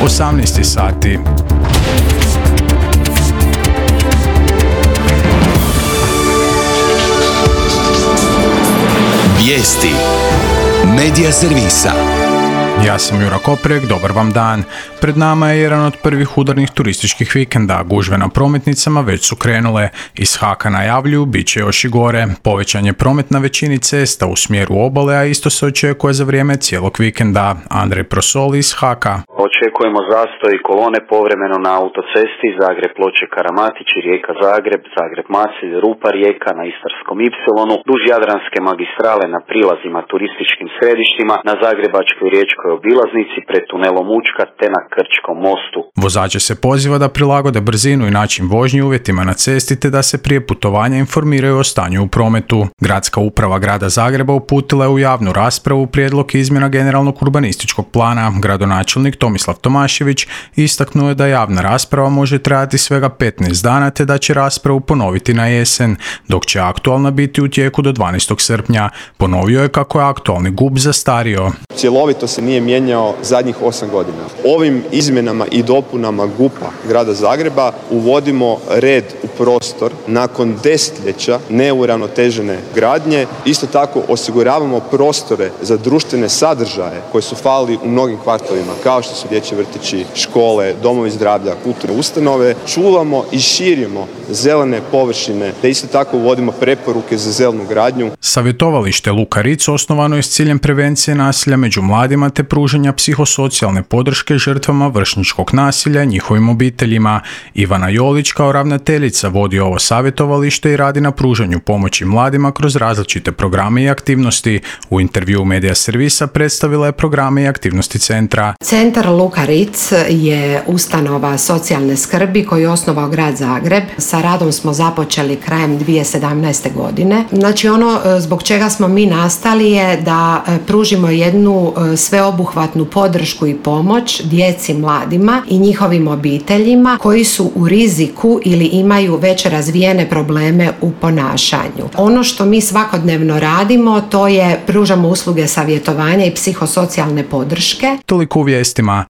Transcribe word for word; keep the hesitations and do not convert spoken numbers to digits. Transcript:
osamnaest sati. Vijesti Medija servisa. Ja sam Jura Koprek, dobar vam dan. Pred nama je jedan od prvih udarnih turističkih vikenda. Gužve na prometnicama već su krenule. Iz Haka najavljuju, bit će još i gore. Povećan je promet na većini cesta u smjeru obale, a isto se očekuje za vrijeme cijelog vikenda. Andrej Prosoli iz Haka. Očekujemo zastoj i kolone povremeno na autocesti Zagreb-Ploče-Karamatić i Rijeka-Zagreb, Zagreb-Macelj, Rupa-Rijeka na Istarskom Ipsilonu, duž Jadranske magistrale na prilazima turističkim središtima, na Zagrebačkoj riječkoj obilaznici pred tunelom Učka te na Krčkom mostu. Vozače se poziva da prilagode brzinu i način vožnje uvjetima na cesti te da se prije putovanja informiraju o stanju u prometu. Gradska uprava grada Zagreba uputila je u javnu raspravu prijedlog izmjena generalnog urbanističkog plana. Gradonačelnik Tomislav Tomašević istaknuo je da javna rasprava može trajati svega petnaest dana te da će raspravu ponoviti na jesen, dok će aktualna biti u tijeku do dvanaestog srpnja. Ponovio je kako je aktualni G U P zastario. Cjelovito se nije mijenjao zadnjih osam godina. Ovim izmjenama i dopunama G U P-a grada Zagreba uvodimo red u prostor nakon desetljeća neuravnotežene gradnje. Isto tako osiguravamo prostore za društvene sadržaje koji su falili u mnogim kvartovima, kao što su dječji vrtići, škole, domovi zdravlja, kulturne ustanove. Čuvamo i širimo zelene površine, te isto tako uvodimo preporuke za zelenu gradnju. Savjetovalište Luka Ritz osnovano je s ciljem prevencije nasilja među mladima te pružanja psihosocijalne podrške žrtvama vršnjačkog nasilja i njihovim obiteljima. Ivana Jolić kao ravnateljica vodi ovo savjetovalište i radi na pružanju pomoći mladima kroz različite programe i aktivnosti. U intervjuu Medija servisa predstavila je programe i aktivnosti centra. Centar Luka Ritz je ustanova socijalne skrbi koju je osnovao grad Zagreb. Sa radom smo započeli krajem dvije tisuće sedamnaeste. godine. Znači ono zbog čega smo mi nastali je da pružimo jednu sveobuhvatnu podršku i pomoć djeci, mladima i njihovim obiteljima koji su u riziku ili imaju već razvijene probleme u ponašanju. Ono što mi svakodnevno radimo to je pružamo usluge savjetovanja i psihosocijalne podrške. Toliko u vijestima.